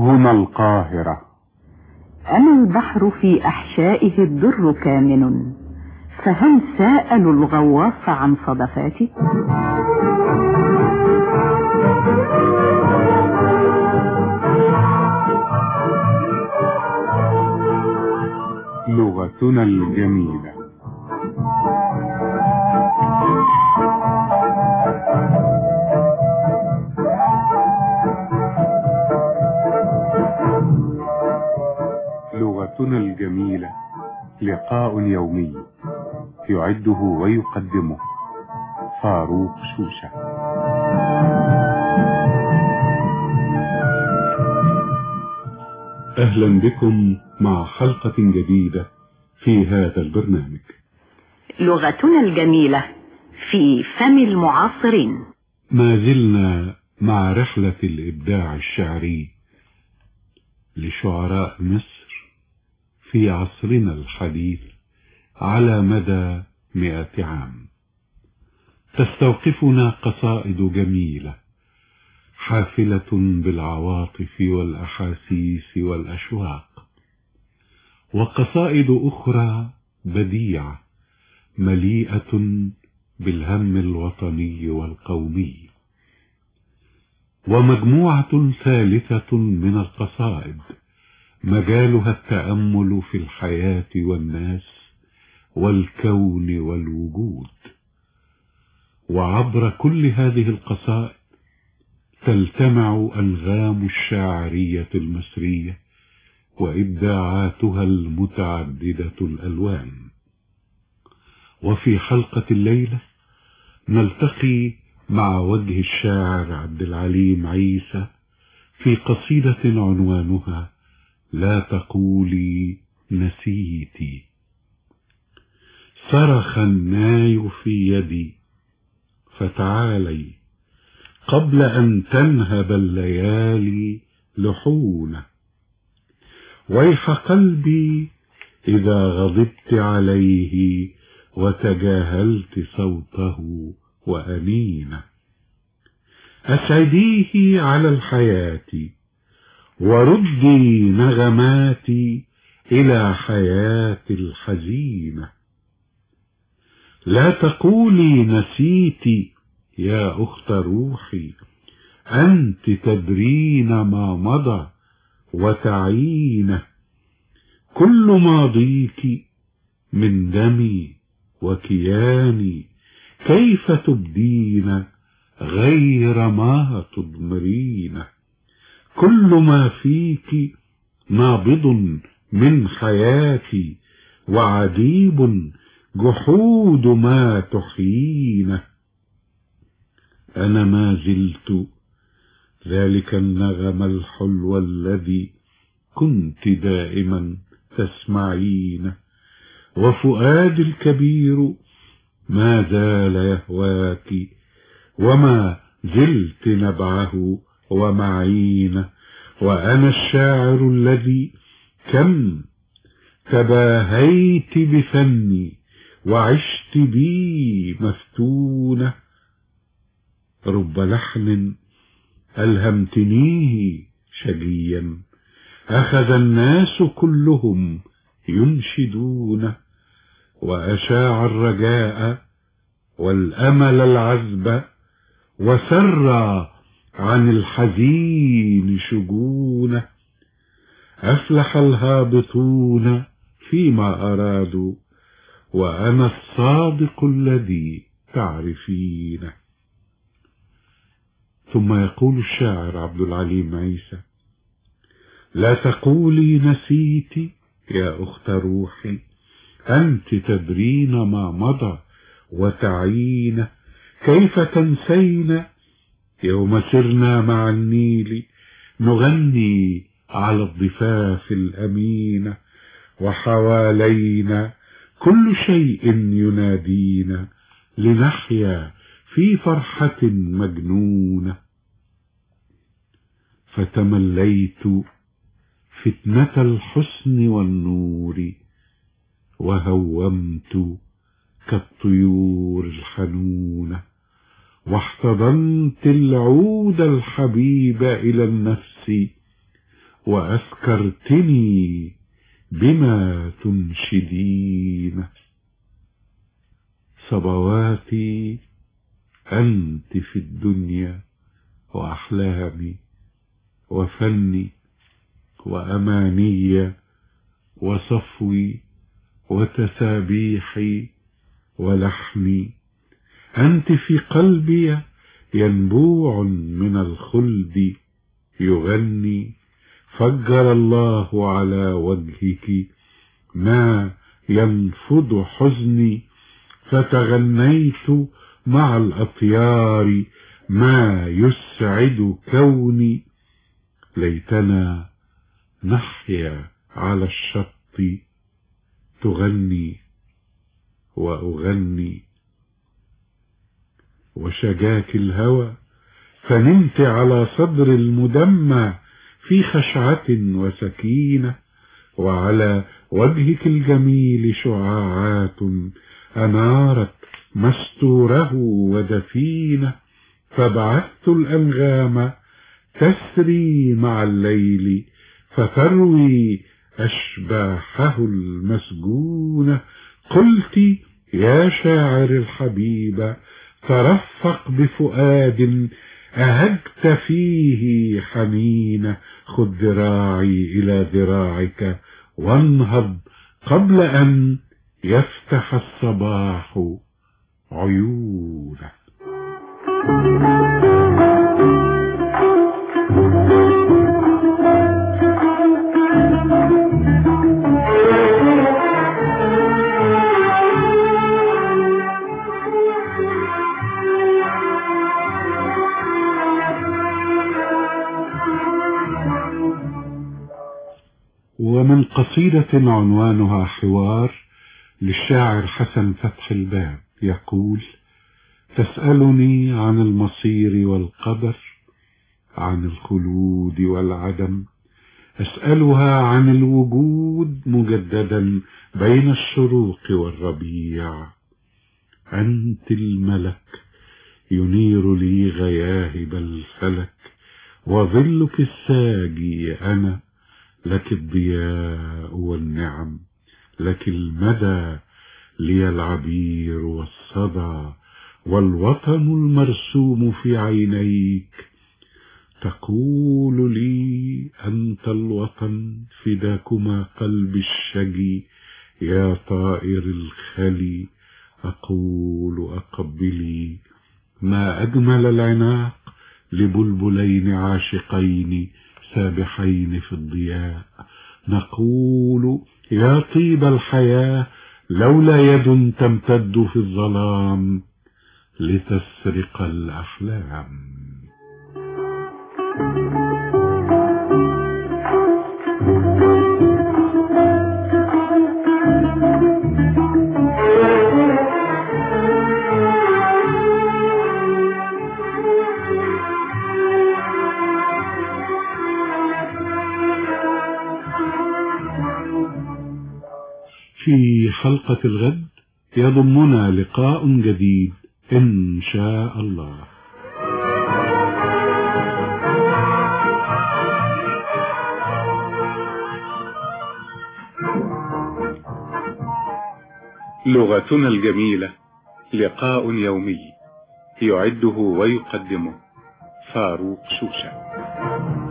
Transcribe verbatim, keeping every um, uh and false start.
هنا القاهرة. أنا البحر في أحشائه الدر كامن، فهل سألوا الغواص عن صدفاتي؟ لغتنا الجميلة. لغتنا الجميلة لقاء يومي يعده ويقدمه فاروق شوشة. أهلا بكم مع حلقة جديدة في هذا البرنامج. لغتنا الجميلة في فم المعاصرين. ما زلنا مع رحلة الإبداع الشعري لشعراء مصر في عصرنا الحديث على مدى مئة عام. تستوقفنا قصائد جميلة حافلة بالعواطف والأحاسيس والأشواق، وقصائد أخرى بديعة مليئة بالهم الوطني والقومي، ومجموعة ثالثة من القصائد مجالها التأمل في الحياة والناس والكون والوجود. وعبر كل هذه القصائد تلتمع أنغام الشاعرية المصرية وإبداعاتها المتعددة الألوان. وفي حلقة الليلة نلتقي مع وجه الشاعر عبد العليم عيسى في قصيدة عنوانها لا تقولي نسيتي. صرخ الناي في يدي فتعالي قبل أن تنهب الليالي لحونة، ويح قلبي إذا غضبت عليه وتجاهلت صوته وأنينة. أسعديه على الحياة وردي نغماتي إلى حياة الحزينة. لا تقولي نسيتي يا أخت روحي، أنت تدرين ما مضى وتعينه. كل ماضيك من دمي وكياني، كيف تبدين غير ما تضمرين. كل ما فيك نابض من حياتي، وعجيب جحود ما تحيينه. أنا ما زلت ذلك النغم الحلو الذي كنت دائما تسمعين، وفؤادي الكبير ما زال يهواك، وما زلت نبعه ومعين. وأنا الشاعر الذي كم تباهيت بفني وعشت بي مفتونة. رب لحن ألهمتنيه شجيا، أخذ الناس كلهم ينشدون، وأشاع الرجاء والأمل العذب، وسرى عن الحزين شجونه. أفلح الهابطون فيما أرادوا، وأنا الصادق الذي تعرفينه. ثم يقول الشاعر عبد العليم عيسى: لا تقولي نسيتي يا أخت روحي، أنت تدرين ما مضى وتعين. كيف تنسين يوم سرنا مع النيل نغني على الضفاف الأمينة، وحوالينا كل شيء ينادينا لنحيا في فرحة مجنونة. فتمليت فتنة الحسن والنور، وهومت كالطيور الحنونة، واحتضنت العود الحبيب إلى النفس، وأذكرتني بما تنشدين. صبواتي أنت في الدنيا وأحلامي وفني وأماني وصفوي وتسابيحي ولحني. أنت في قلبي ينبوع من الخلد يغني. فجر الله على وجهك ما ينفض حزني، فتغنيت مع الأطيار ما يسعد كوني. ليتنا نحيا على الشط تغني وأغني. وشجاك الهوى فنمت على صدر المدمى في خشعة وسكينة، وعلى وجهك الجميل شعاعات أنارت مستوره ودفينه. فبعثت الأنغام تسري مع الليل فتروي أشباحه المسجونة. قلت يا شاعر الحبيب ترفق بفؤاد أهجت فيه حنينة. خذ ذراعي إلى ذراعك وانهض قبل أن يفتح الصباح عيونه. ومن قصيدة عنوانها حوار للشاعر حسن فتح الباب يقول: تسألني عن المصير والقدر، عن الخلود والعدم، أسألها عن الوجود مجددا بين الشروق والربيع. أنت الملك ينير لي غياهب الفلك، وظلك الساجي أنا، لك الضياء والنعم، لك المدى، لي العبير والصدى، والوطن المرسوم في عينيك. تقول لي أنت الوطن، فداكما قلب الشجي يا طائر الخلي. أقول أقبلي ما أجمل العناق لبلبلين عاشقين سابحين في الضياء. نقول يا طيب الحياة لولا يد تمتد في الظلام لتسرق الأحلام. في حلقة الغد يضمنا لقاء جديد إن شاء الله. لغتنا الجميلة، لقاء يومي يعده ويقدمه فاروق شوشة.